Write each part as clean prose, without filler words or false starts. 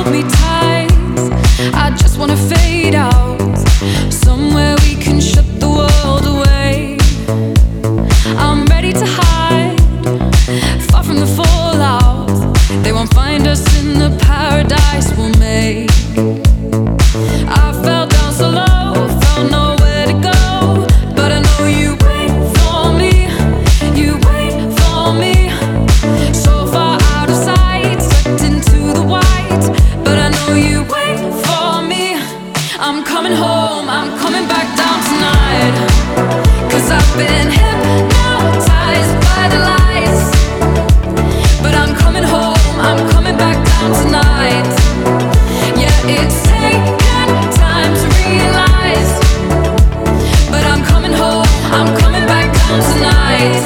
hold me tight. I just wanna fade out, somewhere we can shut the world away. I'm ready to hide, far from the fallout. They won't find us in the paradise we'll make. I fell down so low, found nowhere to go, but I know you wait for me, you wait for me. So far out of sight, sucked into the white, but I know you wait for me. I'm coming home, I'm coming back down tonight, 'cause I've been hypnotized by the lights. But I'm coming home, I'm coming back down tonight. Yeah, it's taken time to realize, but I'm coming home, I'm coming back down tonight.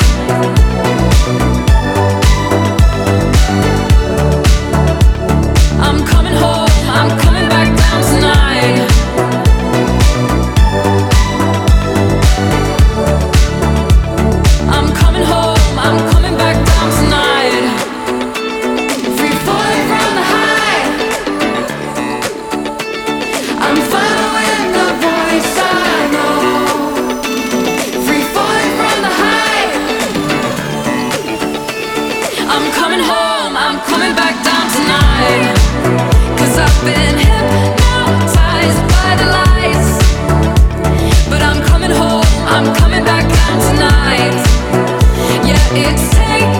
I'm coming home, I'm coming back down tonight. I'm coming home, I'm coming back down tonight. Free falling from the high, I'm following the voice I know. Free falling from the high, I'm coming home, I'm coming back down tonight, 'cause I've been hypnotized by the lights. But I'm coming home, I'm coming back down tonight. Yeah, it's taken